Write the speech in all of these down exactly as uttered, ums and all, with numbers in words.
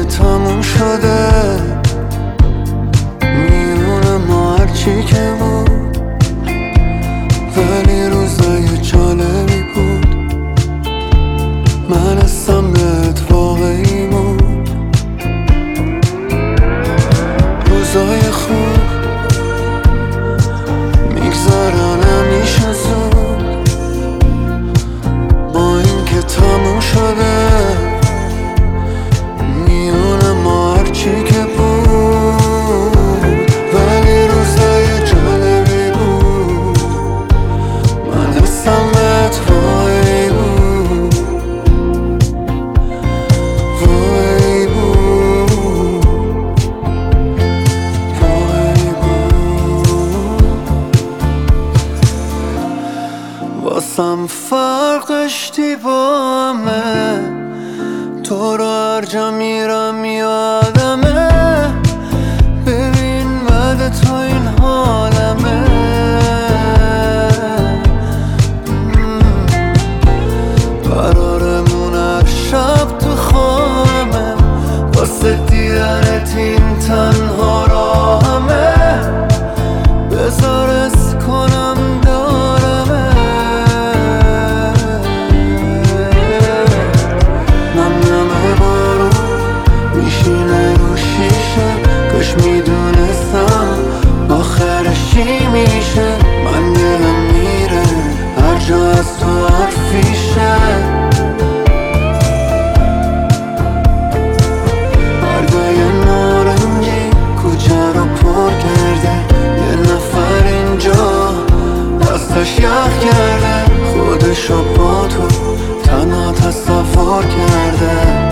تموم شده، میونم هرچی که بود، ولی روزای جالبی بود. من حسم بهت واقعی بود. روزای خوب میگذرن همیشه زود، با این که تموم شده، میونه ما هرچی که بود، ولی روزای جالبی بود. من حسم بهت واقعی بود، واقعی بود، واقعی بود. واسم فرق داشتی با همه، تو رو هر جا میرم یادمه. ببین بعد تو این حالمه، قرارمون هر شب تو خوابمه، واسه دیدنت این تنها راهمه. بذار حس کنم دارمه، نمنمه بارون میشینه رو شیشه. کاش میدونستم آخرش چی میشه. من دلم میره هر جا از تو حرفیشه. برگای نارنجی کوچه رو پر کرده، یه نفر اینجا دستش یخ کرده، خودشو با تو تنها تصور کرده.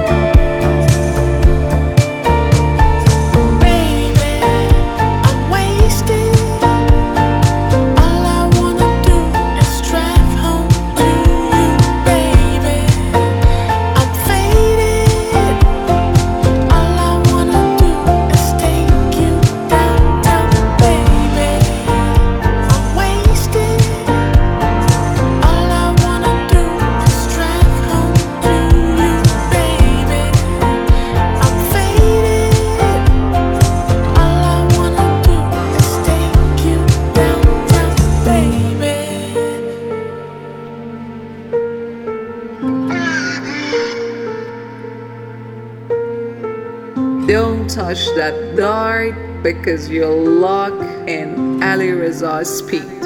Don't touch that dart because you'll lock in Ali Reza's speed.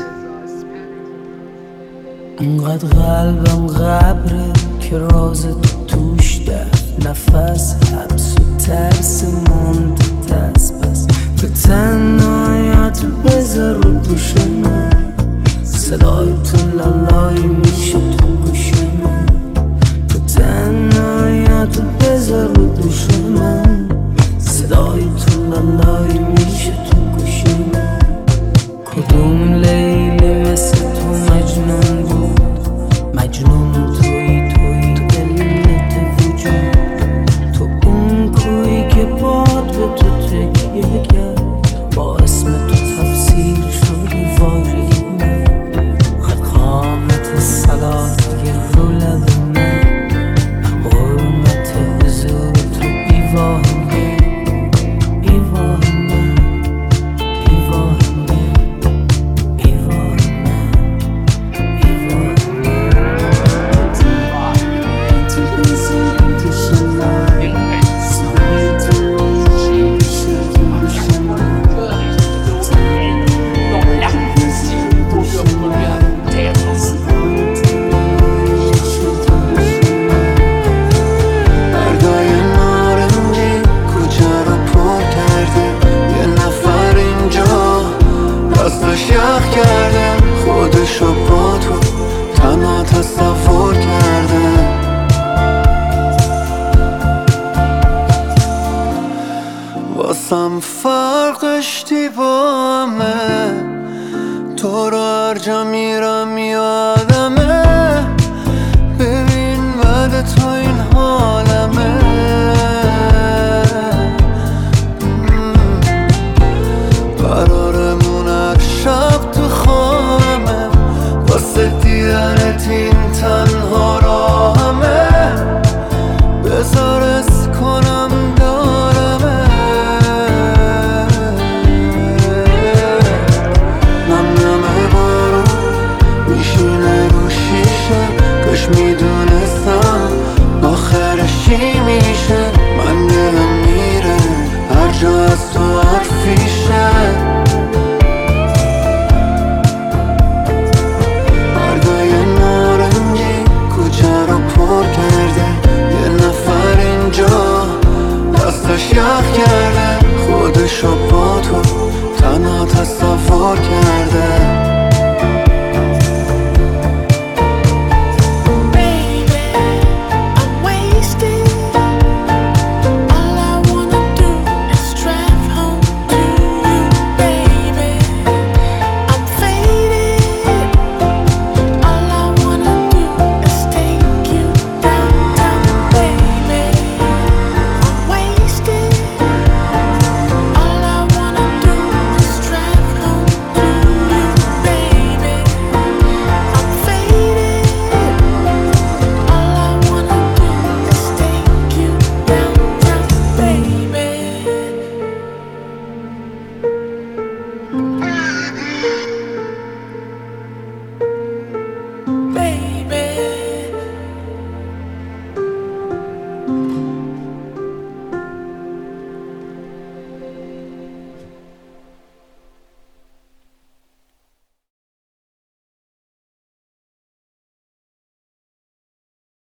انقدر قلبم غبره که راز تو توش دفت، نفس حبس و ترس موند دست بس. تو تنهایت بذار رو دوش من، صدای تو لالایی میشه تو گوش من. تو تنهایت بذار رو دوش من، صدای تو لالایی میشه تو گوش من. کدوم لیلی مثل تو مجنون بود، مجنون توی توی علت وجود. تو اون کوی که باد به تو تکیه کرد، با اسم تو تفسیر شدی واقعی من. خط قامت صلات یه رو لب من، حرمت حضور تو بیواه من، بیواه من، بیواه من، بیواه من، بیواه برگای نارنجی کوچه رو پر کرده، یه نفر اینجا دستش یخ کرده، خودشو با تو تنها تصور کرده. واسم فرق داشتی با همه، تو رو هر جا میرم